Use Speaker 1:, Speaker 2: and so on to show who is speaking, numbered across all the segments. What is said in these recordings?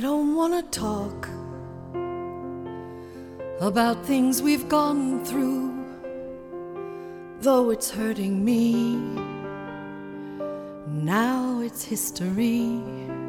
Speaker 1: don't wanna talk about things we've gone through, though it's hurting me. Now it's history.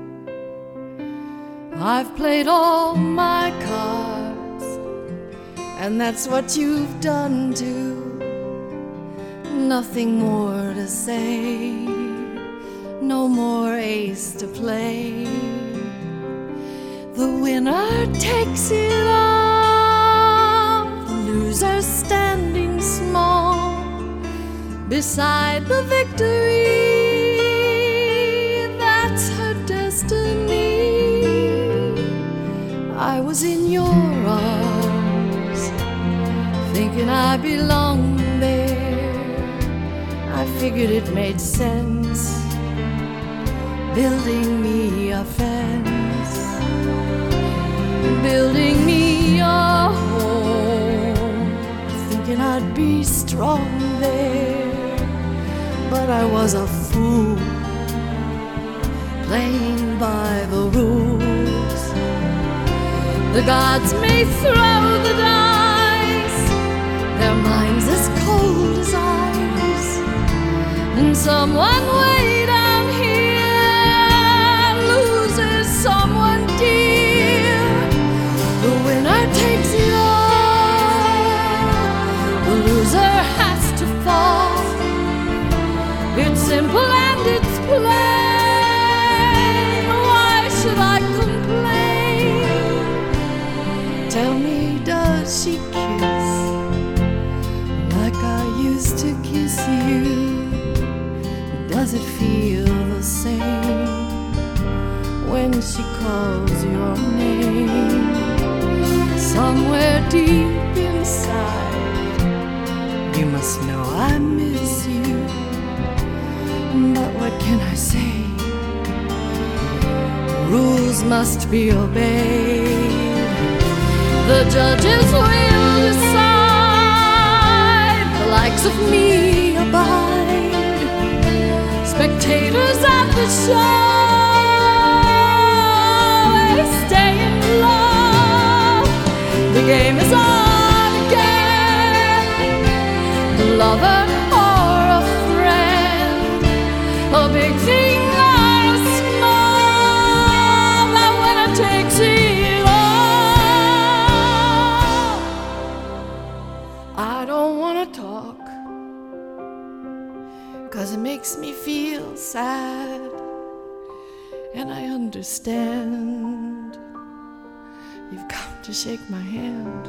Speaker 1: I've played all my cards, and that's what you've done too. Nothing more to say, no more ace to play. The winner takes it all, the loser standing small beside the victory. That's her destiny. I was in your arms, thinking I belonged there. I figured it made sense, building me a fence, building me a home, thinking I'd be strong there. But I was a fool, playing by the rules. The gods may throw the dice, their minds as cold as ice, and someone way down here loses someone dear. The winner takes it all, the loser has to fall. It's simple and it's plain. Why should I complain? Tell me, does she kiss like I used to kiss you? Does it feel the same when she calls your name? Somewhere deep inside, you must know I miss you. But what can I say? Rules must be obeyed. The judges will decide. The likes of me abide, spectators at the show. They stay in love. The game is on again. The lover or a friend, a big thing or a small, that winner takes it all. I don't wanna talk, 'cause it makes me feel sad, and I understand. You've come to shake my hand.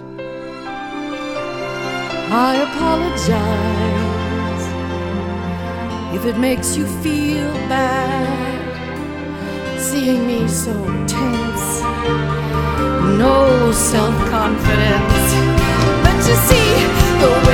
Speaker 1: I apologize if it makes you feel bad, seeing me so tense, no self-confidence. But you see, the way